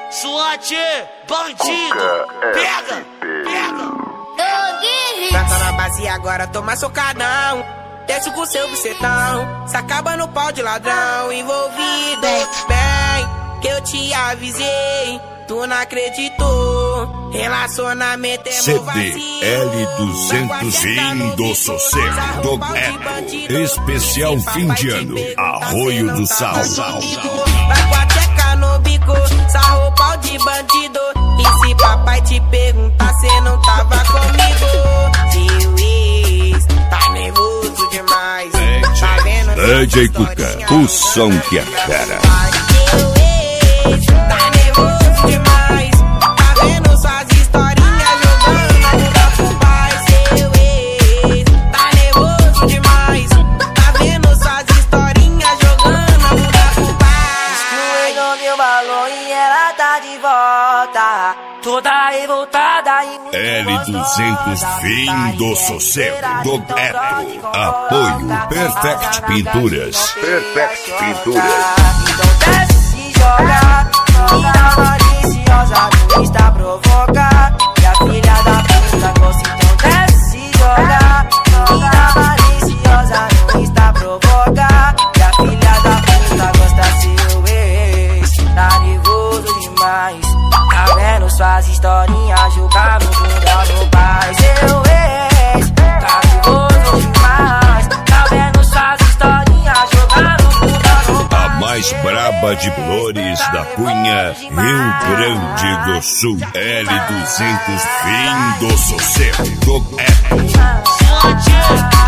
SWAT, bandido, pega, pega. Canta na base e agora toma socadão. Desce com seu bucetão, se acaba no pau de ladrão. Envolvido, bem, que eu te avisei, tu não acreditou. Relacionamento é CD L200 fim do sossego do Apple. Especial fim de ano, Arroio do Sal. Vai com a tcheca no bico, sarrou pau de bandido. E se papai te perguntar, cê não tava comigo. Seu ex, tá nervoso demais. Tá vendo? DJ Cuca, o som que é fera. Seu ex, tá nervoso demais. Tá vendo suas historinhas jogando pro pai. Seu ex, tá nervoso demais. Tá vendo suas historinhas jogando pro pai. Excluindo meu balão e ela tá de volta, toda revoltada e muito L200 fim do sossego do Apple. Apoio Perfect Pinturas. Perfect Pinturas. Então desce e joga, menina maliciosa no Insta provoca. E a filha da puta gosta, então desce e joga, menina maliciosa no Insta provoca. E a filha da puta gosta, seu ex tá nervoso demais. Tá vendo suas historinhas jogar no bunda no pai. Seu ex tá nervoso demais. Tá vendo suas historinhas jogar no bunda no pai. A mais braba de Flores da Cunha, Rio Grande do Sul. L200 fim do sossego do Apple. SWAT,